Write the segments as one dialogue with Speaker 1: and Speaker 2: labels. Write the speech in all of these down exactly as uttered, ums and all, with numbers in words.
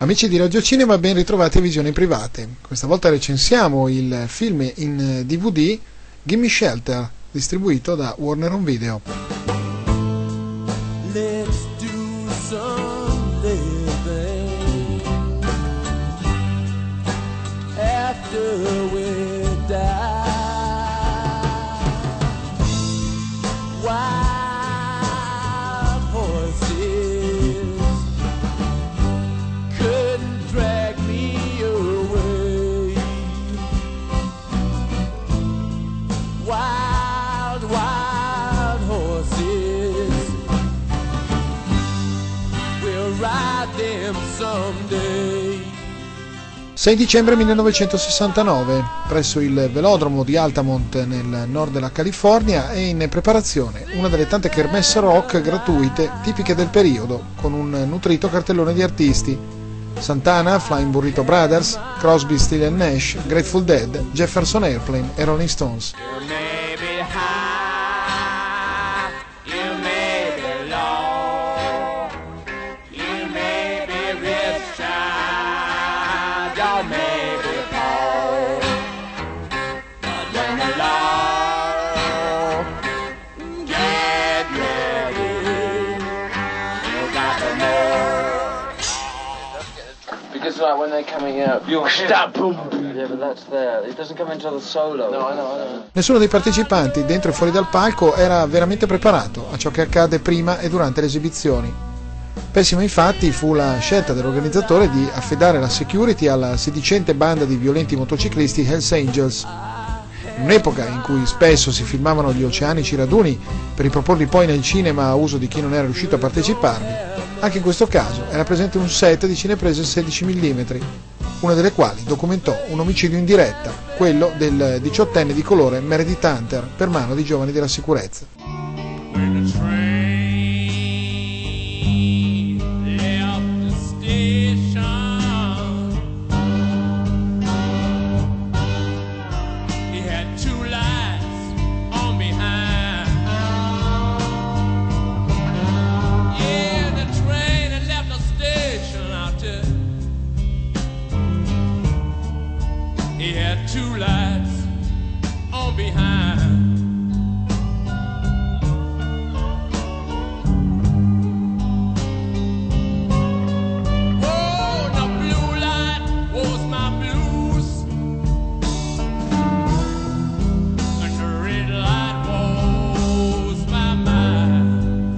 Speaker 1: Amici di Radio Cinema, ben ritrovati a Visioni Private. Questa volta recensiamo il film in D V D Gimme Shelter, distribuito da Warner Home Video.
Speaker 2: Let's do some living after we die. Wild horses couldn't drag me away. Wild, wild horses, we'll ride them someday.
Speaker 1: sei dicembre millenovecentosessantanove, presso il velodromo di Altamont nel nord della California è in preparazione una delle tante kermesse rock gratuite tipiche del periodo, con un nutrito cartellone di artisti: Santana, Flying Burrito Brothers, Crosby, Stills and Nash, Grateful Dead, Jefferson Airplane e Rolling Stones.
Speaker 2: You may be high, you may be low, you may be rich, child, you may be poor, but when the Lord get ready, you got to know.
Speaker 3: Because like when they're coming out,
Speaker 2: You stop, boom.
Speaker 3: yeah, but that's there. It doesn't come until the solo.
Speaker 2: No, I know, I know.
Speaker 1: Nessuno dei partecipanti, dentro e fuori dal palco, era veramente preparato a ciò che accade prima e durante le esibizioni. Pessima infatti fu la scelta dell'organizzatore di affidare la security alla sedicente banda di violenti motociclisti Hells Angels. In un'epoca in cui spesso si filmavano gli oceanici raduni per riproporli poi nel cinema a uso di chi non era riuscito a parteciparvi, anche in questo caso era presente un set di cineprese sedici millimetri, una delle quali documentò un omicidio in diretta, quello del diciottenne di colore Meredith Hunter, per mano di giovani della sicurezza.
Speaker 2: When the train left the station, it had two lights on behind. Yeah, the train had left the station out there. It had two lights on behind. Oh, the blue light was my blues, and the red light was my mind.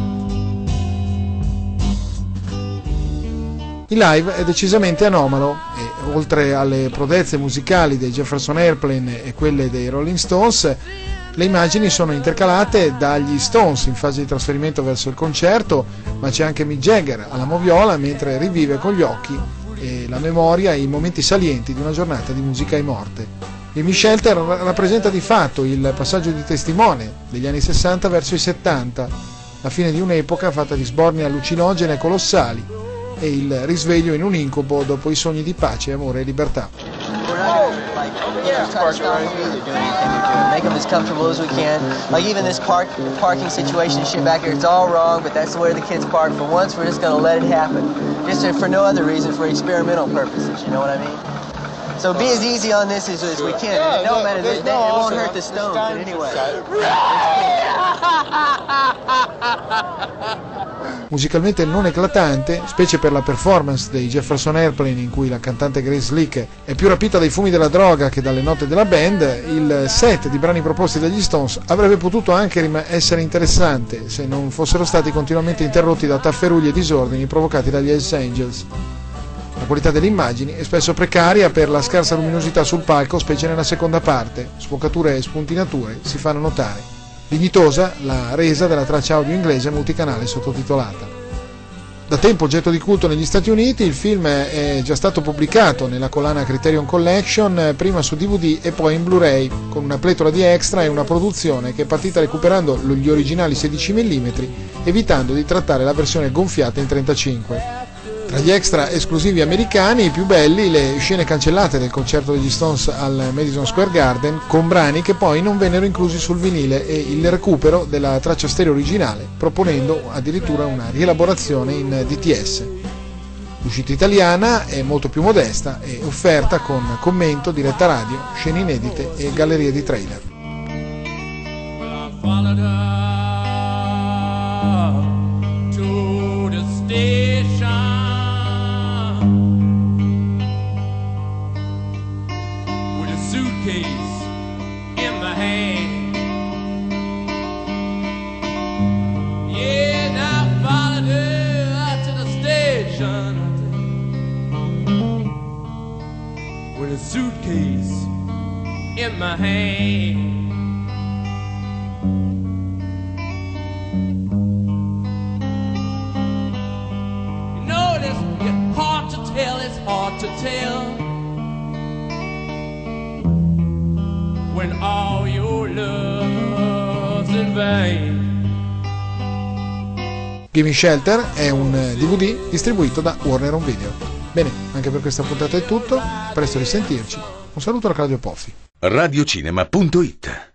Speaker 1: Il live è decisamente anomalo e, oltre alle prodezze musicali dei Jefferson Airplane e quelle dei Rolling Stones, le immagini sono intercalate dagli Stones in fase di trasferimento verso il concerto, ma c'è anche Mick Jagger alla moviola mentre rivive con gli occhi e la memoria i momenti salienti di una giornata di musica e morte. Gimme Shelter rappresenta di fatto il passaggio di testimone degli anni sessanta verso i settanta, la fine di un'epoca fatta di sbornie allucinogene colossali e il risveglio in un incubo dopo i sogni di pace, amore e libertà.
Speaker 4: We're not gonna, like, you know, try to stop them from doing anything they're doing. Make them as comfortable as we can. Like even this park, parking situation and shit back here, it's all wrong, but that's where the kids park. For once, we're just gonna let it happen, just for no other reason, for experimental purposes. You know what I mean? So be as easy on this as, as we can. It don't matter. That, that, it won't hurt the Stones in any way.
Speaker 1: Musicalmente non eclatante, specie per la performance dei Jefferson Airplane in cui la cantante Grace Slick è più rapita dai fumi della droga che dalle note della band, il set di brani proposti dagli Stones avrebbe potuto anche rim- essere interessante se non fossero stati continuamente interrotti da tafferugli e disordini provocati dagli Hells Angels. La qualità delle immagini è spesso precaria per la scarsa luminosità sul palco, specie nella seconda parte. Sfocature e spuntinature si fanno notare. Dignitosa la resa della traccia audio inglese multicanale sottotitolata. Da tempo oggetto di culto negli Stati Uniti, il film è già stato pubblicato nella collana Criterion Collection, prima su D V D e poi in Blu-ray, con una pletora di extra e una produzione che è partita recuperando gli originali sedici millimetri, evitando di trattare la versione gonfiata in trentacinque. Tra gli extra esclusivi americani, i più belli, le scene cancellate del concerto degli Stones al Madison Square Garden, con brani che poi non vennero inclusi sul vinile, e il recupero della traccia stereo originale, proponendo addirittura una rielaborazione in D T S. L'uscita italiana è molto più modesta e offerta con commento, diretta radio, scene inedite e gallerie di trailer.
Speaker 2: Followed her to the station with a suitcase in my hand. Yeah, and I followed her to the station with a suitcase in my hand. It's hard to tell when all your love's in vain.
Speaker 1: Gimme Shelter è un D V D distribuito da Warner Home Video. Bene, anche per questa puntata è tutto, presto risentirci. Un saluto da Claudio Poffi.
Speaker 5: radiocinema punto it